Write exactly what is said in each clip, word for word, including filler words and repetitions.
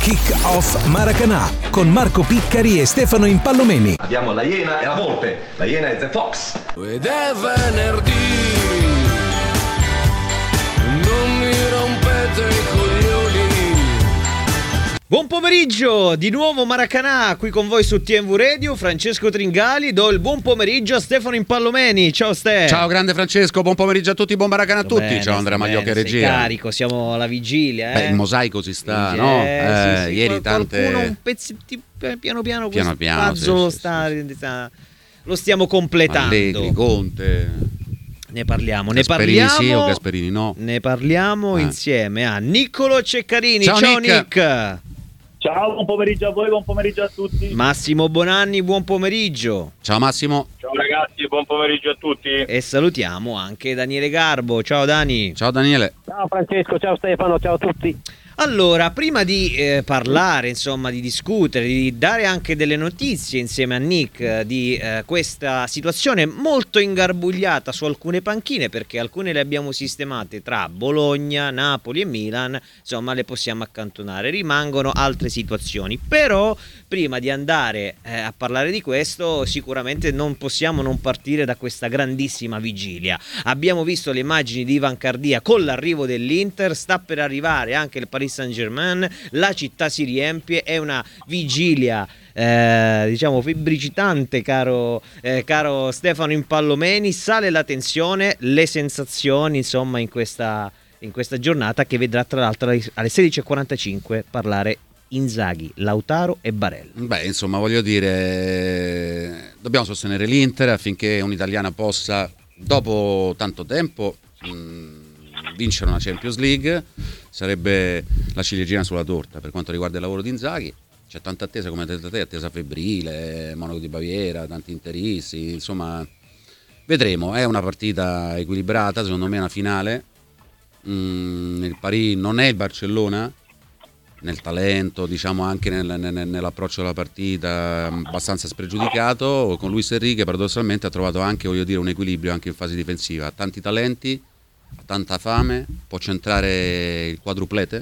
Kick Off Maracanã con Marco Piccari e Stefano Impallomeni. Abbiamo la Iena e la Volpe. La Iena è The Fox. Ed è venerdì, non mi rompete i coglioni. Buon pomeriggio, di nuovo Maracanã qui con voi su T M V Radio, Francesco Tringali, do il buon pomeriggio a Stefano Impallomeni. Ciao Ste. Ciao grande Francesco, buon pomeriggio a tutti, buon Maracanã a tutti. Bene, ciao Andrea Magliocca e regia. Carico, siamo alla vigilia, eh. Beh, il mosaico si sta, Eh, no? sì, Eh, sì, ieri qual- tante qualcuno un pezzettino piano piano, Piano questo piano, puzzle sì, sì, sta, sì, sta- lo stiamo completando. Allegri, Conte. Ne parliamo, ne Gasperini parliamo. sì o Gasperini no. Ne parliamo Eh. insieme a Niccolo Ceccarini. Ciao, Ciao Nick. Nick. Ciao, buon pomeriggio a voi, buon pomeriggio a tutti. Massimo Bonanni, buon pomeriggio. Ciao Massimo. Ciao ragazzi, buon pomeriggio a tutti. E salutiamo anche Daniele Garbo. Ciao Dani. Ciao Daniele. Ciao Francesco, ciao Stefano, ciao a tutti. Allora, prima di eh, parlare, insomma, di discutere, di dare anche delle notizie insieme a Nick eh, di eh, questa situazione molto ingarbugliata su alcune panchine, perché alcune le abbiamo sistemate tra Bologna, Napoli e Milan, insomma le possiamo accantonare, rimangono altre situazioni. Però prima di andare eh, a parlare di questo, sicuramente non possiamo non partire da questa grandissima vigilia. Abbiamo visto le immagini di Ivan Cardia con l'arrivo dell'Inter, sta per arrivare anche il Paris Saint-Germain, la città si riempie, è una vigilia eh, diciamo febbricitante, caro, eh, caro Stefano Impallomeni. Sale la tensione, le sensazioni insomma in questa, in questa giornata che vedrà tra l'altro alle sedici e quarantacinque parlare Inzaghi, Lautaro e Barella. Beh, insomma, voglio dire, dobbiamo sostenere l'Inter affinché un'italiana possa, dopo tanto tempo, mh, vincere una Champions League. Sarebbe la ciliegina sulla torta per quanto riguarda il lavoro di Inzaghi. C'è tanta attesa, come hai detto te, attesa febbrile, Monaco di Baviera, tanti interisti, insomma vedremo. È una partita equilibrata, secondo me è una finale. Mm, il Paris non è il Barcellona nel talento, diciamo anche nel, nel, nell'approccio alla partita, abbastanza spregiudicato. Con Luis Enrique paradossalmente ha trovato anche, voglio dire, un equilibrio anche in fase difensiva. Ha tanti talenti, ha tanta fame, può centrare il quadruplete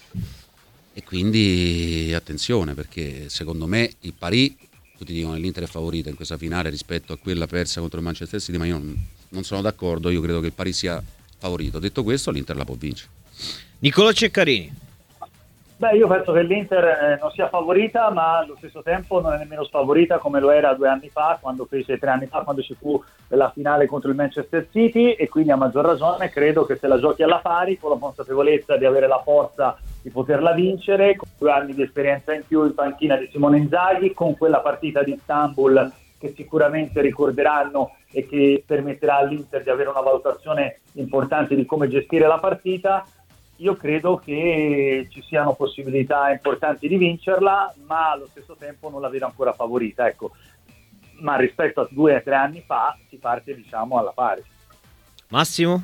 e quindi attenzione, perché secondo me il Paris, tutti dicono che l'Inter è favorita in questa finale rispetto a quella persa contro il Manchester City, ma io non, non sono d'accordo. Io credo che il Paris sia favorito. Detto questo, l'Inter la può vincere. Nicolò Ceccarini. Beh, io penso che l'Inter eh, non sia favorita, ma allo stesso tempo non è nemmeno sfavorita come lo era due anni fa, quando fece tre anni fa, quando ci fu la finale contro il Manchester City, e quindi a maggior ragione credo che se la giochi alla pari, con la consapevolezza di avere la forza di poterla vincere, con due anni di esperienza in più in panchina di Simone Inzaghi, con quella partita di Istanbul che sicuramente ricorderanno e che permetterà all'Inter di avere una valutazione importante di come gestire la partita. Io credo che ci siano possibilità importanti di vincerla, ma allo stesso tempo non la vedo ancora favorita, ecco. Ma rispetto a due o tre anni fa si parte, diciamo, alla pari. Massimo?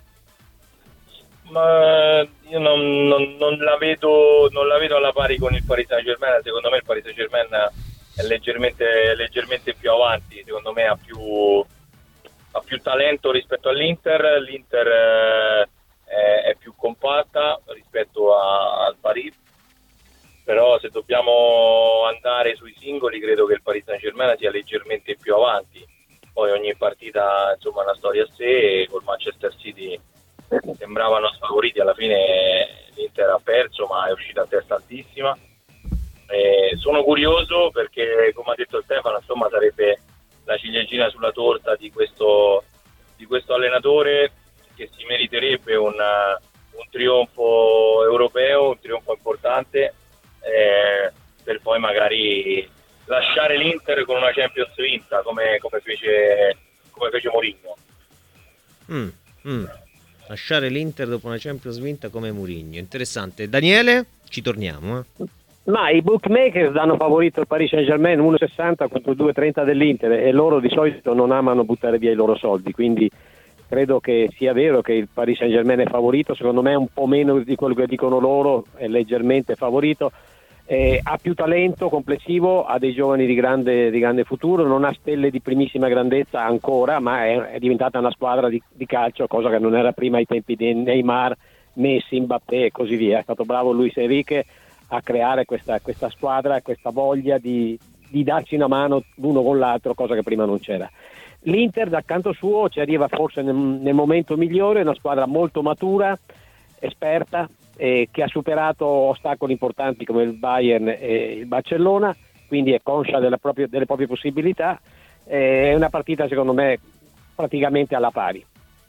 Ma io non, non, non la vedo non la vedo alla pari con il Paris Saint-Germain. Secondo me il Paris Saint-Germain è leggermente, leggermente più avanti, secondo me ha più, ha più talento rispetto all'Inter. L'Inter eh, è più compatta rispetto a, al Paris, però se dobbiamo andare sui singoli credo che il Paris Saint-Germain sia leggermente più avanti. Poi ogni partita insomma è una storia a sé, col Manchester City sembravano sfavoriti, alla fine l'Inter ha perso ma è uscita a testa altissima. E sono curioso perché, come ha detto Stefano, insomma sarebbe la ciliegina sulla torta di questo, di questo allenatore, che si meriterebbe un, un trionfo europeo, un trionfo importante, eh, per poi magari lasciare l'Inter con una Champions vinta come, come fece come fece Mourinho. Mm, mm. Lasciare l'Inter dopo una Champions vinta come Mourinho, interessante. Daniele, ci torniamo, eh. Ma i bookmakers danno favorito il Paris Saint-Germain uno virgola sessanta contro due virgola trenta dell'Inter, e loro di solito non amano buttare via i loro soldi, quindi credo che sia vero che il Paris Saint-Germain è favorito. Secondo me è un po' meno di quello che dicono loro, è leggermente favorito. Eh, ha più talento complessivo, ha dei giovani di grande, di grande futuro, non ha stelle di primissima grandezza ancora, ma è, è diventata una squadra di, di calcio, cosa che non era prima ai tempi di Neymar, Messi, Mbappé e così via. È stato bravo Luis Enrique a creare questa, questa squadra, questa voglia di, di darsi una mano l'uno con l'altro, cosa che prima non c'era. L'Inter dal canto suo ci arriva forse nel, nel momento migliore, una squadra molto matura, esperta, eh, che ha superato ostacoli importanti come il Bayern e il Barcellona, quindi è conscia delle proprie, delle proprie possibilità. Eh, è una partita secondo me praticamente alla pari.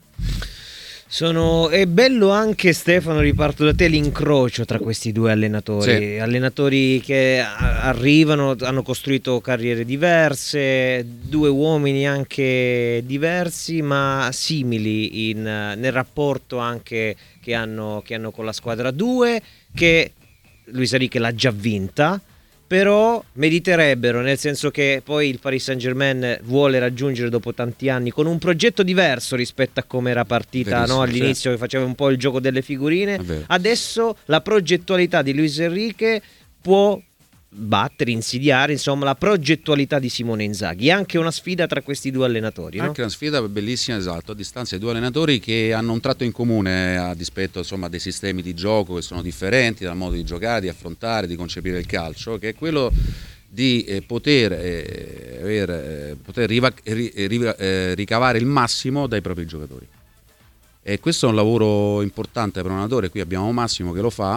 Sono, è bello anche, Stefano, riparto da te, l'incrocio tra questi due allenatori, sì. Allenatori che a- arrivano, hanno costruito carriere diverse, due uomini anche diversi ma simili in, nel rapporto anche che hanno, che hanno con la squadra, due che Luis Enrique l'ha già vinta, però meriterebbero, nel senso che poi il Paris Saint-Germain vuole raggiungere dopo tanti anni con un progetto diverso rispetto a come era partita, no? All'inizio, cioè, che faceva un po' il gioco delle figurine. Adesso la progettualità di Luis Enrique può battere, insidiare insomma la progettualità di Simone Inzaghi. È anche una sfida tra questi due allenatori, no? Anche una sfida bellissima, esatto, a distanza di due allenatori che hanno un tratto in comune a dispetto insomma dei sistemi di gioco che sono differenti, dal modo di giocare, di affrontare, di concepire il calcio, che è quello di eh, poter, eh, aver, eh, poter riva, ri, ri, eh, ricavare il massimo dai propri giocatori. E questo è un lavoro importante per un allenatore. Qui abbiamo Massimo che lo fa,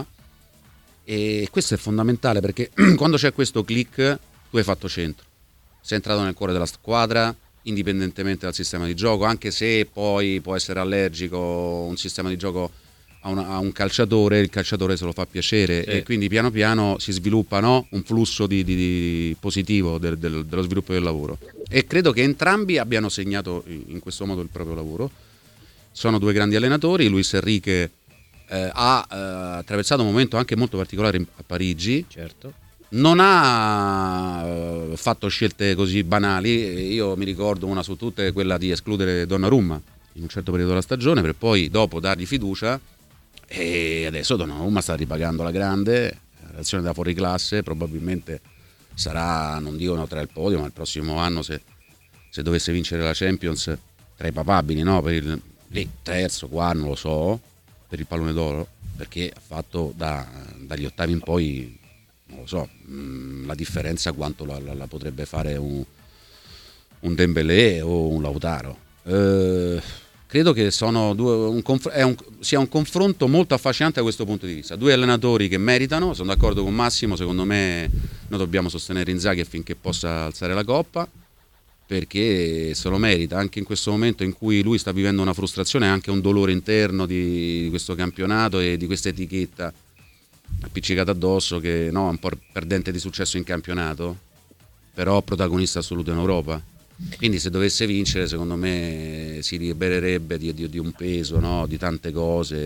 e questo è fondamentale, perché quando c'è questo click tu hai fatto centro, sei entrato nel cuore della squadra indipendentemente dal sistema di gioco, anche se poi può essere allergico un sistema di gioco a, una, a un calciatore, il calciatore se lo fa piacere, sì. E quindi piano piano si sviluppa, no? Un flusso di, di, di positivo del, del, dello sviluppo del lavoro, e credo che entrambi abbiano segnato in questo modo il proprio lavoro. Sono due grandi allenatori. Luis Enrique Eh, ha eh, attraversato un momento anche molto particolare a Parigi, certo. Non ha eh, fatto scelte così banali. Io mi ricordo una su tutte, quella di escludere Donnarumma in un certo periodo della stagione, per poi dopo dargli fiducia, e adesso Donnarumma sta ripagando la grande, relazione da fuori classe, probabilmente sarà, non dico tra il podio, ma il prossimo anno, se, se dovesse vincere la Champions, tra i papabili, no? Per il lì, terzo, quarto, non lo so, per il pallone d'oro, perché ha fatto da, dagli ottavi in poi, non lo so, mh, la differenza quanto la, la, la potrebbe fare un, un Dembélé o un Lautaro. Eh, credo che sono due, un conf- è un, sia un confronto molto affascinante da questo punto di vista. Due allenatori che meritano, sono d'accordo con Massimo, secondo me noi dobbiamo sostenere Inzaghi affinché possa alzare la coppa, perché se lo merita, anche in questo momento in cui lui sta vivendo una frustrazione e anche un dolore interno di, di questo campionato e di questa etichetta appiccicata addosso, che no, è un po' perdente di successo in campionato, però protagonista assoluto in Europa. Quindi se dovesse vincere, secondo me si libererebbe di, di, di un peso, no? Di tante cose,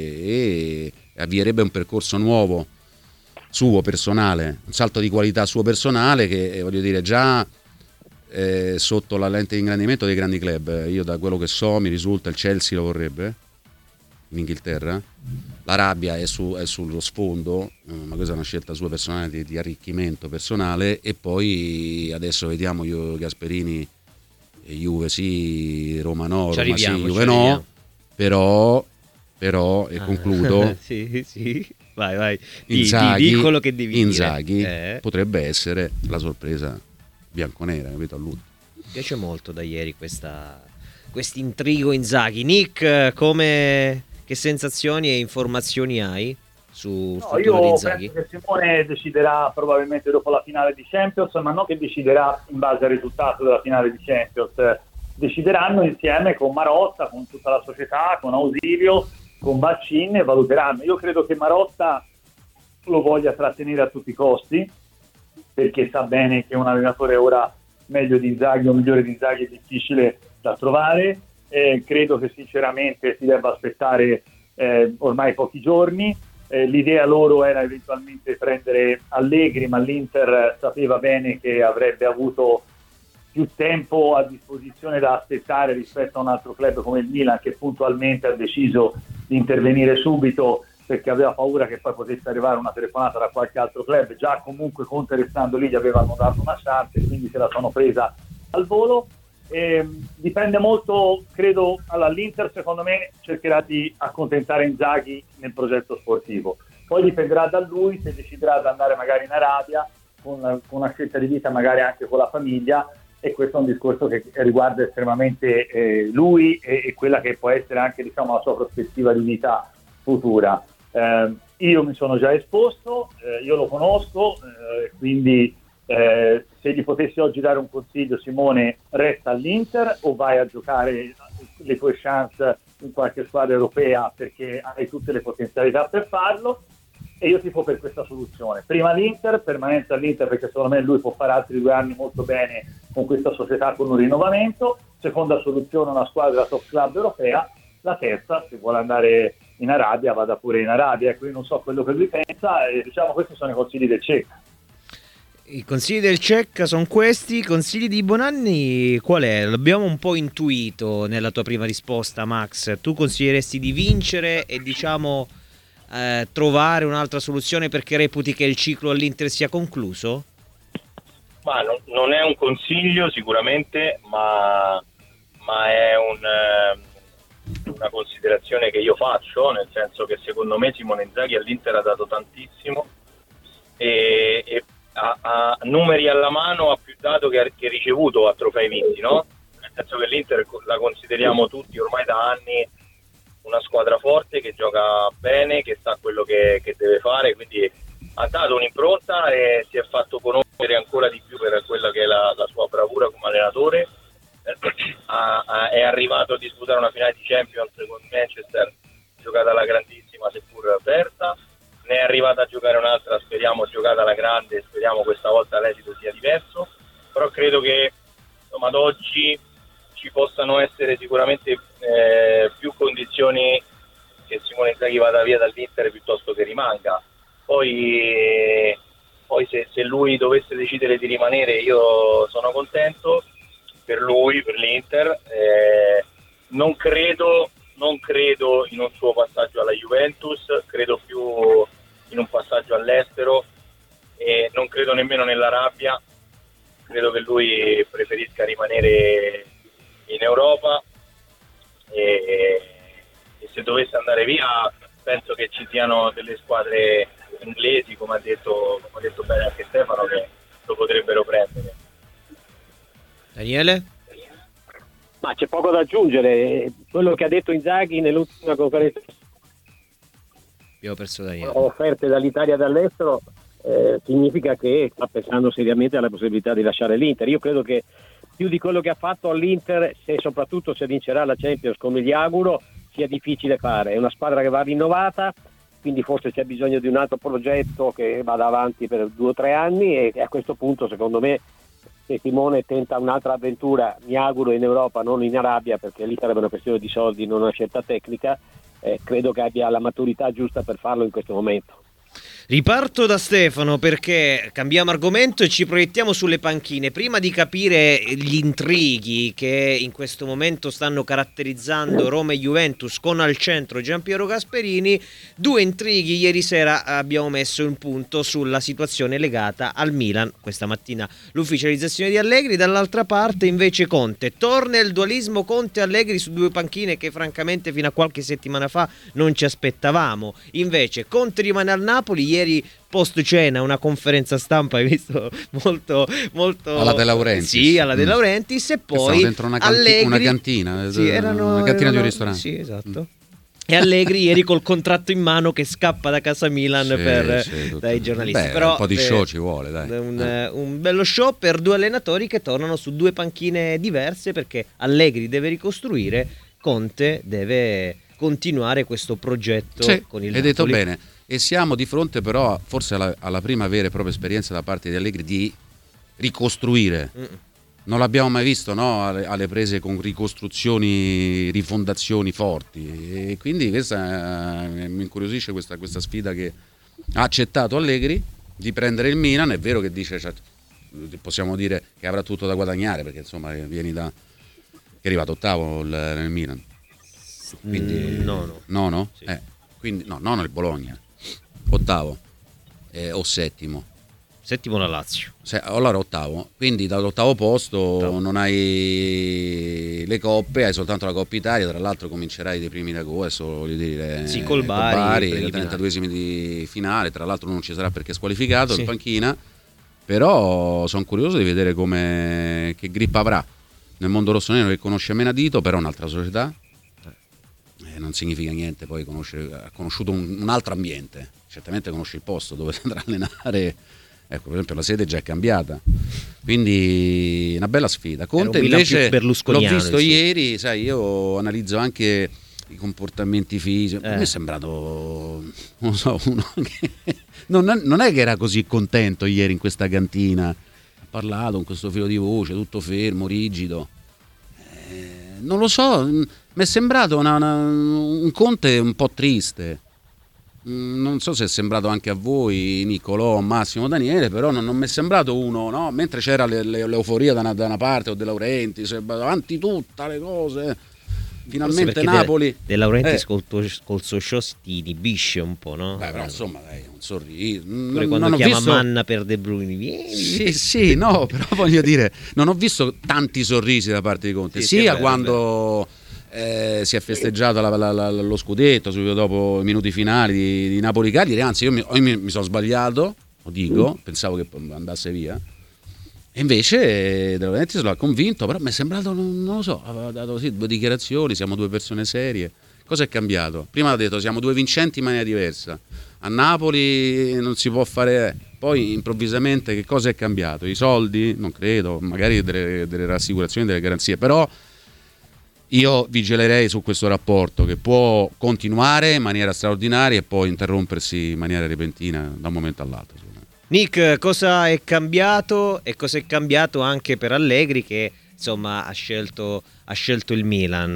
e avvierebbe un percorso nuovo suo personale, un salto di qualità suo personale che, voglio dire, già Eh, sotto la lente di ingrandimento dei grandi club. Io da quello che so mi risulta il Chelsea lo vorrebbe in Inghilterra, l'Arabia è, su, è sullo sfondo, ma questa è una scelta sua personale di, di arricchimento personale. E poi adesso vediamo io, Gasperini, Juve sì, Roma no, Roma sì, Juve no, però però e concludo sì, sì. Vai, vai. Inzaghi, di, di, di quello che devi Inzaghi dire. Eh. potrebbe essere la sorpresa bianconera, capito? A lui Mi piace molto da ieri questa quest'intrigo Inzaghi. Nick, come, che sensazioni e informazioni hai sul no, futuro di io Inzaghi? penso che Simone deciderà probabilmente dopo la finale di Champions, ma non che deciderà in base al risultato della finale di Champions, decideranno insieme con Marotta, con tutta la società, con Ausilio, con Baccin, e valuteranno. Io credo che Marotta lo voglia trattenere a tutti i costi, perché sa bene che un allenatore ora meglio di Inzaghi o migliore di Inzaghi è difficile da trovare. Eh, credo che sinceramente si debba aspettare eh, ormai pochi giorni. Eh, l'idea loro era eventualmente prendere Allegri, ma l'Inter sapeva bene che avrebbe avuto più tempo a disposizione da aspettare rispetto a un altro club come il Milan, che puntualmente ha deciso di intervenire subito perché aveva paura che poi potesse arrivare una telefonata da qualche altro club. Già comunque Conte restando lì gli avevano dato una chance, quindi se la sono presa al volo. E dipende molto, credo, all'Inter secondo me cercherà di accontentare Inzaghi nel progetto sportivo. Poi dipenderà da lui se deciderà di andare magari in Arabia con, con una scelta di vita magari anche con la famiglia, e questo è un discorso che riguarda estremamente eh, lui e, e quella che può essere anche, diciamo, la sua prospettiva di vita futura. Eh, io mi sono già esposto, eh, io lo conosco, eh, quindi eh, se gli potessi oggi dare un consiglio, Simone, resta all'Inter o vai a giocare le tue chance in qualche squadra europea perché hai tutte le potenzialità per farlo? E io tifo per questa soluzione. Prima l'Inter, permanenza all'Inter, perché secondo me lui può fare altri due anni molto bene con questa società, con un rinnovamento. Seconda soluzione, una squadra top club europea. La terza, se vuole andare in Arabia, vada pure in Arabia. Quindi non so quello che lui pensa, e diciamo questi sono i consigli del Cecca. I consigli del Cecca sono questi. I consigli di Bonanni qual è? L'abbiamo un po' intuito nella tua prima risposta, Max. Tu consiglieresti di vincere e, diciamo, Eh, trovare un'altra soluzione perché reputi che il ciclo all'Inter sia concluso? Ma non, non è un consiglio sicuramente, ma, ma è un, eh, una considerazione che io faccio, nel senso che secondo me Simone Inzaghi all'Inter ha dato tantissimo e, e a, a numeri alla mano ha più dato che, che ricevuto a trofei vinti, no? Nel senso che l'Inter la consideriamo tutti ormai da anni una squadra forte che gioca bene, che sa quello che, che deve fare, quindi ha dato un'impronta e si è fatto conoscere ancora di più per quella che è la, la sua bravura come allenatore. ha, ha, è arrivato a disputare una finale di Champions con Manchester, giocata alla grandissima seppur persa, ne è arrivata a giocare un'altra, speriamo giocata alla grande, speriamo questa volta l'esito sia diverso, però credo che insomma ad oggi ci possano essere sicuramente eh, più condizioni che Simone Inzaghi vada via dall'Inter piuttosto che rimanga. Poi, poi se, se lui dovesse decidere di rimanere, io sono contento per lui, per l'Inter. Eh, non credo, non credo in un suo passaggio alla Juventus, credo più in un passaggio all'estero e non credo nemmeno nell'Arabia. Credo che lui preferisca rimanere in Europa e, e se dovesse andare via penso che ci siano delle squadre inglesi, come ha detto, come ha detto bene anche Stefano, che lo potrebbero prendere. Daniele? Ma c'è poco da aggiungere, quello che ha detto Inzaghi nell'ultima conferenza. Abbiamo perso Daniele. Offerte dall'Italia e dall'estero eh, significa che sta pensando seriamente alla possibilità di lasciare l'Inter. Io credo che più di quello che ha fatto all'Inter, se soprattutto se vincerà la Champions come gli auguro, sia difficile fare. È una squadra che va rinnovata, quindi forse c'è bisogno di un altro progetto che vada avanti per due o tre anni e a questo punto secondo me se Simone tenta un'altra avventura, mi auguro in Europa, non in Arabia, perché lì sarebbe una questione di soldi, non una scelta tecnica, eh, credo che abbia la maturità giusta per farlo in questo momento. Riparto da Stefano perché cambiamo argomento e ci proiettiamo sulle panchine. Prima di capire gli intrighi che in questo momento stanno caratterizzando Roma e Juventus con al centro Gianpiero Gasperini, due intrighi ieri sera abbiamo messo in punto sulla situazione legata al Milan. Questa mattina l'ufficializzazione di Allegri, dall'altra parte invece Conte. Torna il dualismo Conte-Allegri su due panchine che francamente fino a qualche settimana fa non ci aspettavamo. Invece Conte rimane al Napoli. Ieri post cena una conferenza stampa, hai visto, molto molto alla De Laurentiis. Sì, alla De Laurentiis, e poi dentro una, canti- Allegri, una cantina, sì, erano, una cantina erano, di un ristorante. Sì, esatto. Mm. E Allegri ieri col contratto in mano che scappa da casa Milan sì, per, sì, dai giornalisti. Beh, però un po' di eh, show ci vuole, dai. Un, eh. un bello show per due allenatori che tornano su due panchine diverse, perché Allegri deve ricostruire, Conte deve continuare questo progetto sì, con il hai Napoli. Detto bene. E siamo di fronte però forse alla, alla prima vera e propria esperienza da parte di Allegri di ricostruire. Mm. Non l'abbiamo mai visto, no? alle, alle prese con ricostruzioni, rifondazioni forti, e quindi questa eh, mi incuriosisce questa, questa sfida che ha accettato Allegri di prendere il Milan. È vero che dice, cioè, possiamo dire che avrà tutto da guadagnare, perché insomma vieni da che è arrivato ottavo il, nel Milan, quindi mm, no no no no sì. eh, quindi no no nel Bologna ottavo eh, o settimo Settimo la Lazio. Se, allora ottavo, quindi dall'ottavo posto ottavo. Non hai le coppe, hai soltanto la Coppa Italia, tra l'altro comincerai dei primi d'agosto, voglio dire, sì, col Bari, Bari il trentaduesimi di finale, tra l'altro non ci sarà perché è squalificato, sì, in panchina, però sono curioso di vedere come, che grip avrà nel mondo rossonero, che conosce Menadito, però è un'altra società, eh, non significa niente poi conoscere, ha conosciuto un, un altro ambiente, certamente conosce il posto dove si andrà a allenare. Ecco, per esempio la sede già è cambiata, quindi una bella sfida. Conte invece l'ho visto insomma. Ieri, sai, io analizzo anche i comportamenti fisici, eh. mi è sembrato, non so, uno che non, è, non è che era così contento ieri in questa cantina, ha parlato con questo filo di voce, tutto fermo, rigido, eh, non lo so, mi è sembrato una, una, un Conte un po' triste. Non so se è sembrato anche a voi, Niccolò, Massimo, Daniele, però non, non mi è sembrato uno, no? Mentre c'era le, le, l'euforia da una, da una parte o De Laurentiis, avanti tutte le cose, finalmente Napoli. De, De Laurentiis eh. col, col suo show ti inibisce un po', no? Beh, però insomma, dai, un sorriso. Pure non, quando non chiama visto... Manna per De Bruyne, vieni. Sì, sì, no, però voglio dire, non ho visto tanti sorrisi da parte di Conte, sì, sia sì, quando... Eh, si è festeggiato la, la, la, lo scudetto subito dopo i minuti finali di, di Napoli-Cagliari, anzi io mi, io mi, mi sono sbagliato, lo dico, pensavo che andasse via e invece De Laurentiis lo ha convinto, però mi è sembrato, non, non lo so, aveva dato sì, due dichiarazioni, siamo due persone serie. Cosa è cambiato? Prima ha detto siamo due vincenti in maniera diversa, a Napoli non si può fare, poi improvvisamente che cosa è cambiato? I soldi? Non credo, magari delle, delle rassicurazioni, delle garanzie, però io vigilerei su questo rapporto che può continuare in maniera straordinaria e poi interrompersi in maniera repentina da un momento all'altro. Nick, cosa è cambiato e cosa è cambiato anche per Allegri che insomma ha scelto, ha scelto il Milan?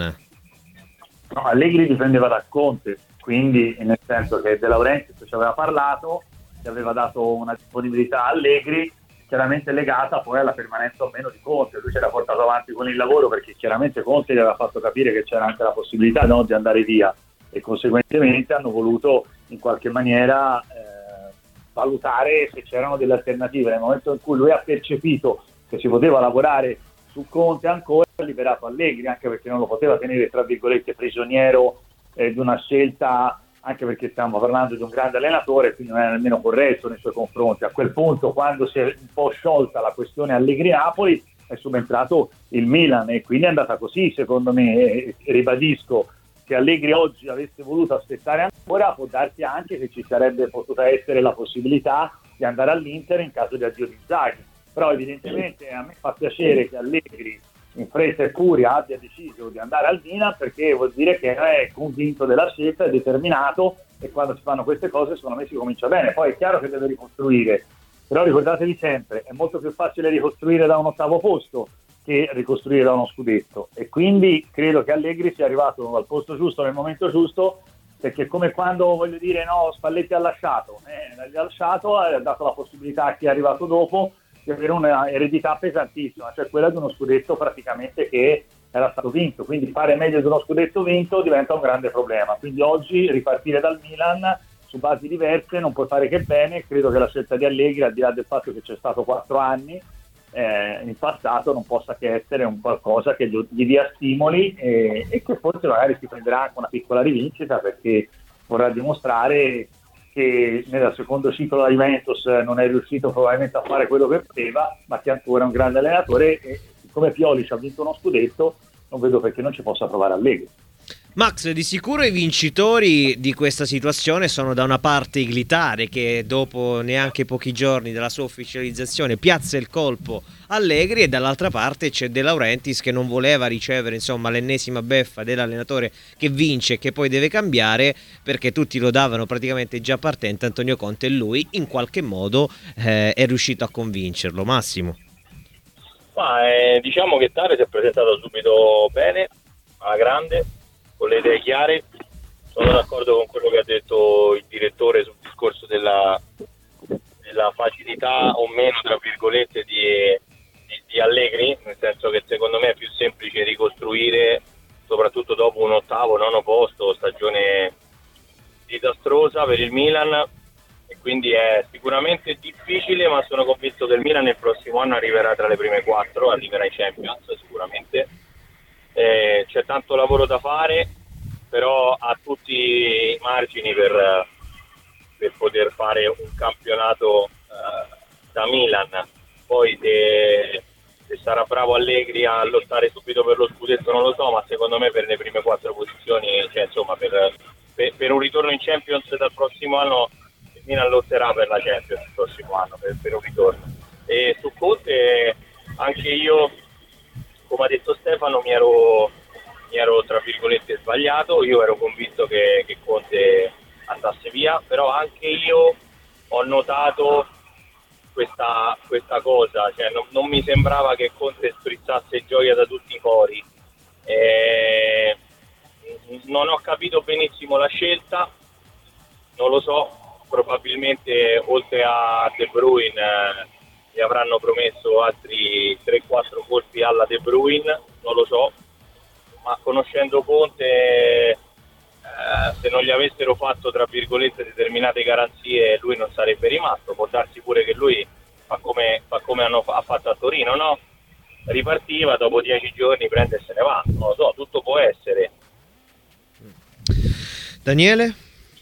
No, Allegri dipendeva da Conte, quindi nel senso che De Laurentiis ci aveva parlato, gli aveva dato una disponibilità a Allegri, chiaramente legata poi alla permanenza o meno di Conte. Lui ci era portato avanti con il lavoro perché chiaramente Conte gli aveva fatto capire che c'era anche la possibilità, no, di andare via e conseguentemente hanno voluto in qualche maniera eh, valutare se c'erano delle alternative. Nel momento in cui lui ha percepito che si poteva lavorare su Conte ancora, ha liberato Allegri, anche perché non lo poteva tenere tra virgolette prigioniero eh, di una scelta, anche perché stiamo parlando di un grande allenatore, quindi non è nemmeno corretto nei suoi confronti. A quel punto, quando si è un po' sciolta la questione Allegri-Napoli, è subentrato il Milan e quindi è andata così, secondo me. E ribadisco, se Allegri oggi avesse voluto aspettare ancora, può darsi anche che ci sarebbe potuta essere la possibilità di andare all'Inter in caso di addio di Inzaghi. Però evidentemente a me fa piacere che Allegri in fretta e furia abbia deciso di andare al Milan, perché vuol dire che è convinto della scelta, è determinato, e quando si fanno queste cose secondo me si comincia bene. Poi è chiaro che deve ricostruire, però ricordatevi sempre, è molto più facile ricostruire da un ottavo posto che ricostruire da uno scudetto, e quindi credo che Allegri sia arrivato al posto giusto nel momento giusto, perché come quando, voglio dire, no, Spalletti ha lasciato, eh, ha lasciato, ha dato la possibilità a chi è arrivato dopo di avere una eredità pesantissima, cioè quella di uno scudetto praticamente che era stato vinto, quindi fare meglio di uno scudetto vinto diventa un grande problema. Quindi oggi ripartire dal Milan su basi diverse non può fare che bene. Credo che la scelta di Allegri, al di là del fatto che c'è stato quattro anni eh, in passato, non possa che essere un qualcosa che gli, gli dia stimoli e, e che forse magari si prenderà anche una piccola rivincita, perché vorrà dimostrare che nel secondo ciclo la Juventus non è riuscito probabilmente a fare quello che poteva, ma che ancora è un grande allenatore, e siccome Pioli ci ha vinto uno scudetto, non vedo perché non ci possa provare Allegri. Max, di sicuro i vincitori di questa situazione sono da una parte Iglitare, che dopo neanche pochi giorni dalla sua ufficializzazione piazza il colpo Allegri, e dall'altra parte c'è De Laurentiis che non voleva ricevere insomma l'ennesima beffa dell'allenatore che vince e che poi deve cambiare, perché tutti lo davano praticamente già partente Antonio Conte, e lui in qualche modo eh, è riuscito a convincerlo. Massimo? Ma, eh, diciamo che Tare si è presentato subito bene, alla grande, con le idee chiare. Sono d'accordo con quello che ha detto il direttore sul discorso della, della facilità o meno, tra virgolette, di, di, di Allegri, nel senso che secondo me è più semplice ricostruire, soprattutto dopo un ottavo, nono posto, stagione disastrosa per il Milan, e quindi è sicuramente difficile, ma sono convinto che il Milan il prossimo anno arriverà tra le prime quattro, arriverà ai Champions sicuramente. Eh, c'è tanto lavoro da fare, però ha tutti i margini per, per poter fare un campionato eh, da Milan. Poi se, se sarà bravo Allegri a lottare subito per lo scudetto non lo so, ma secondo me per le prime quattro posizioni, cioè insomma per, per, per un ritorno in Champions dal prossimo anno il Milan lotterà per la Champions il prossimo anno, per, per un ritorno. E su Conte anche io, come ha detto Stefano, mi ero, mi ero tra virgolette sbagliato. Io ero convinto che, che Conte andasse via, però anche io ho notato questa, questa cosa, cioè non, non mi sembrava che Conte sprizzasse gioia da tutti i pori. E non ho capito benissimo la scelta, non lo so, probabilmente oltre a De Bruyne eh, gli avranno promesso altri tre quattro colpi alla De Bruyne, non lo so, ma conoscendo Conte eh, se non gli avessero fatto tra virgolette determinate garanzie lui non sarebbe rimasto. Può darsi pure che lui fa come, fa come hanno, ha fatto a Torino, no? Ripartiva, dopo dieci giorni prende e se ne va, non lo so, tutto può essere. Daniele?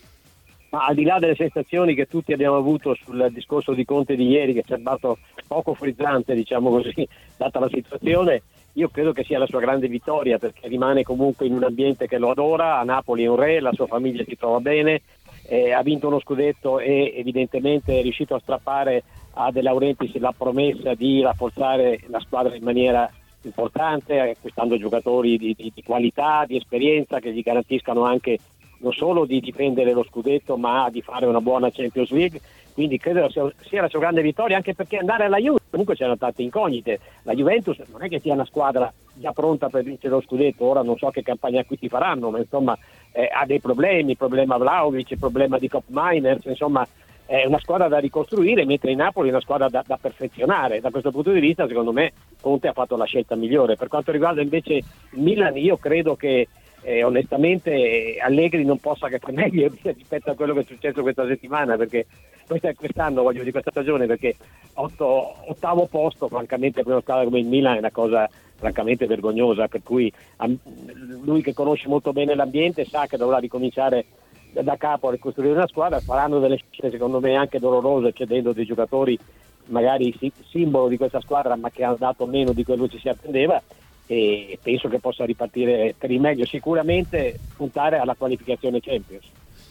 Ma al di là delle sensazioni che tutti abbiamo avuto sul discorso di Conte di ieri, che è sembrato poco frizzante, diciamo così, data la situazione, io credo che sia la sua grande vittoria, perché rimane comunque in un ambiente che lo adora. A Napoli è un re, la sua famiglia si trova bene, eh, ha vinto uno scudetto e evidentemente è riuscito a strappare a De Laurentiis la promessa di rafforzare la squadra in maniera importante, acquistando giocatori di, di, di qualità, di esperienza, che gli garantiscano anche non solo di difendere lo scudetto, ma di fare una buona Champions League. Quindi credo sia, sia la sua grande vittoria, anche perché andare alla Juve, comunque c'erano tante incognite. La Juventus non è che sia una squadra già pronta per vincere lo scudetto, ora non so che campagna acquisti faranno, ma insomma eh, ha dei problemi, il problema Vlahovic, il problema di Kopp Miners, insomma è una squadra da ricostruire, mentre in Napoli è una squadra da, da perfezionare. Da questo punto di vista secondo me Conte ha fatto la scelta migliore. Per quanto riguarda invece il Milan, io credo che Eh, onestamente eh, Allegri non possa che far meglio rispetto a quello che è successo questa settimana, perché questa, quest'anno, voglio dire, questa stagione, perché otto, ottavo posto francamente per una squadra come il Milan è una cosa francamente vergognosa, per cui am, lui che conosce molto bene l'ambiente sa che dovrà ricominciare da, da capo a ricostruire una squadra. Faranno delle scelte secondo me anche dolorose, cedendo dei giocatori magari si, simbolo di questa squadra, ma che hanno dato meno di quello che ci si attendeva, e penso che possa ripartire per il meglio, sicuramente puntare alla qualificazione Champions.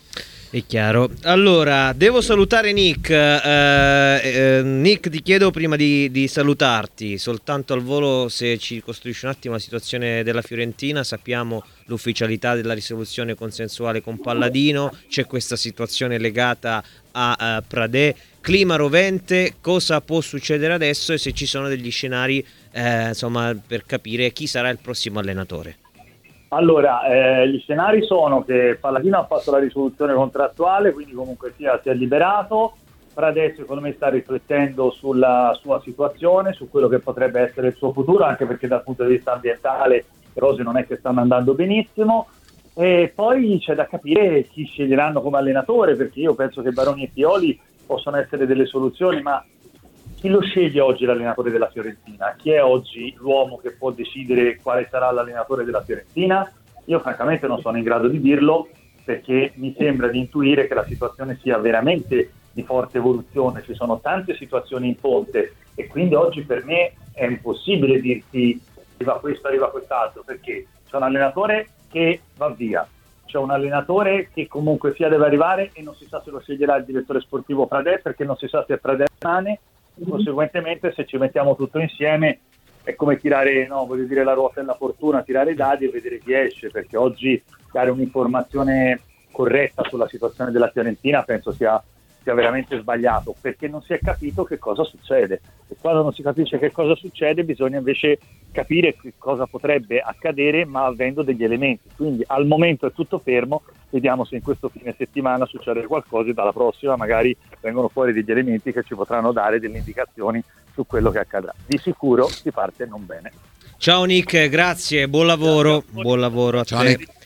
È chiaro. Allora, devo salutare Nick. Eh, eh, Nick, ti chiedo prima di, di salutarti, soltanto al volo, se ci costruisci un attimo la situazione della Fiorentina. Sappiamo l'ufficialità della risoluzione consensuale con Palladino, c'è questa situazione legata a uh, Pradè, clima rovente, cosa può succedere adesso e se ci sono degli scenari eh, insomma, per capire chi sarà il prossimo allenatore. Allora, eh, gli scenari sono che Palladino ha fatto la risoluzione contrattuale, quindi comunque sia si è liberato. Pradè secondo me sta riflettendo sulla sua situazione, su quello che potrebbe essere il suo futuro, anche perché dal punto di vista ambientale le cose non è che stanno andando benissimo. E poi c'è da capire chi sceglieranno come allenatore, perché io penso che Baroni e Pioli possono essere delle soluzioni, ma chi lo sceglie oggi l'allenatore della Fiorentina? Chi è oggi l'uomo che può decidere quale sarà l'allenatore della Fiorentina? Io francamente non sono in grado di dirlo, perché mi sembra di intuire che la situazione sia veramente di forte evoluzione, ci sono tante situazioni in ponte e quindi oggi per me è impossibile dirti arriva questo, arriva quest'altro, perché c'è un allenatore che va via, c'è un allenatore che comunque sia deve arrivare e non si sa se lo sceglierà il direttore sportivo Pradè, perché non si sa se Pradè rimane. Conseguentemente, se ci mettiamo tutto insieme è come tirare, no, voglio dire, la ruota della fortuna, tirare i dadi e vedere chi esce, perché oggi dare un'informazione corretta sulla situazione della Fiorentina penso sia, sia veramente sbagliato, perché non si è capito che cosa succede, e quando non si capisce che cosa succede bisogna invece capire che cosa potrebbe accadere, ma avendo degli elementi. Quindi al momento è tutto fermo, vediamo se in questo fine settimana succede qualcosa e dalla prossima magari vengono fuori degli elementi che ci potranno dare delle indicazioni su quello che accadrà. Di sicuro si parte non bene. Ciao Nick, grazie, buon lavoro, buon lavoro a Ciao te. Nick.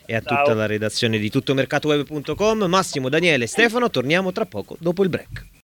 e a Ciao. tutta la redazione di tuttomercatoweb punto com. Massimo, Daniele, Stefano, torniamo tra poco dopo il break.